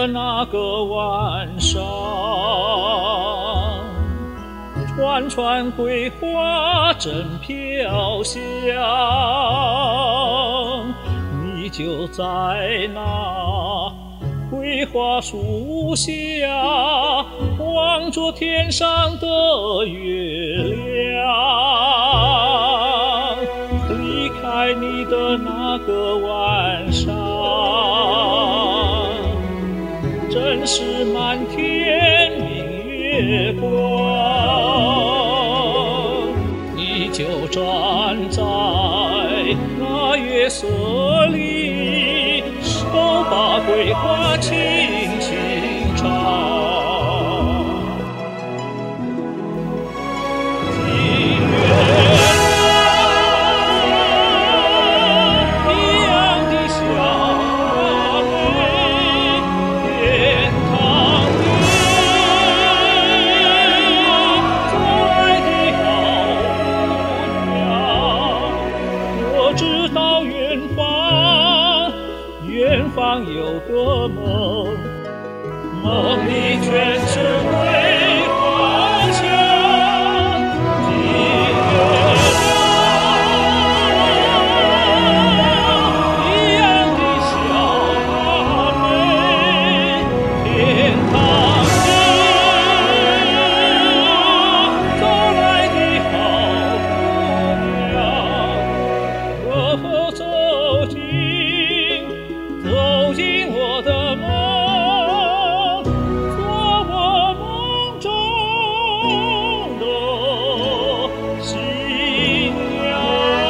的那个晚上，串串桂花正飘香，你就在那桂花树下，望着天上的月亮。离开你的那个晚上，真是满天明月光。你就站在那月色里，手把桂花轻轻唱。远方有个梦，梦里全是桂花香的月亮，一样的小妹，天堂里走来的好姑娘，我走进我的梦，做我梦中的新娘。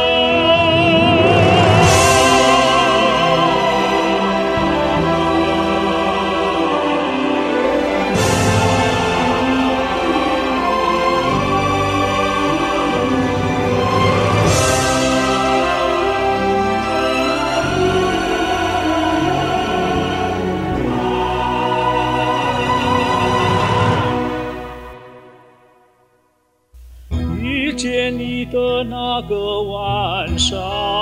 遇见你的那个晚上，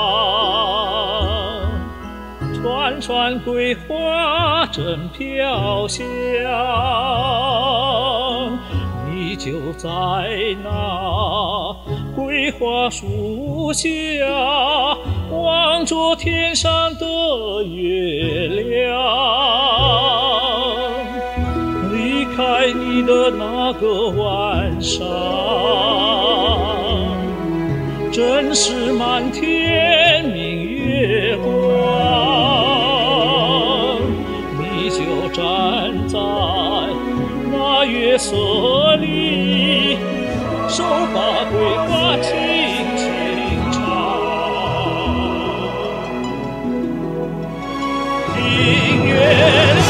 串串桂花正飘香，你就在那桂花树下，望着天上的月亮。离开你的那个晚上，真是满天明月光。你就站在那月色里，手把桂花轻轻唱。听月亮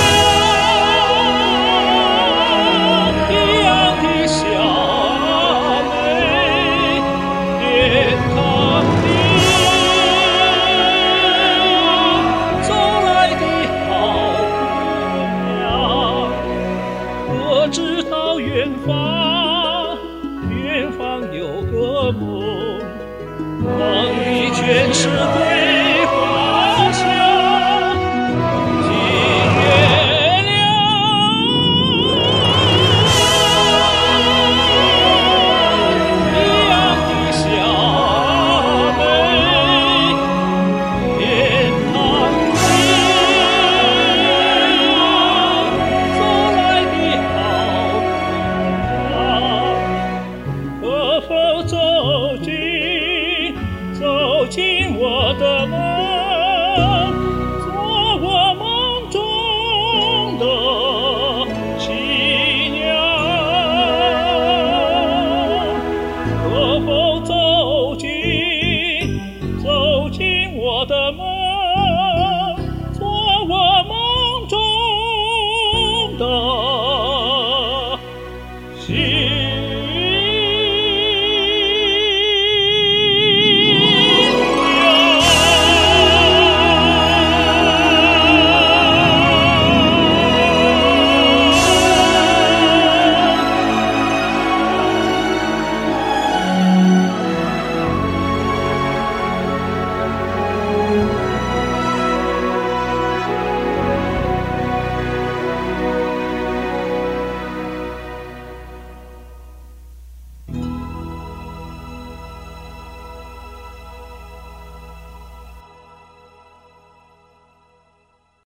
远方有个梦，梦里全是桂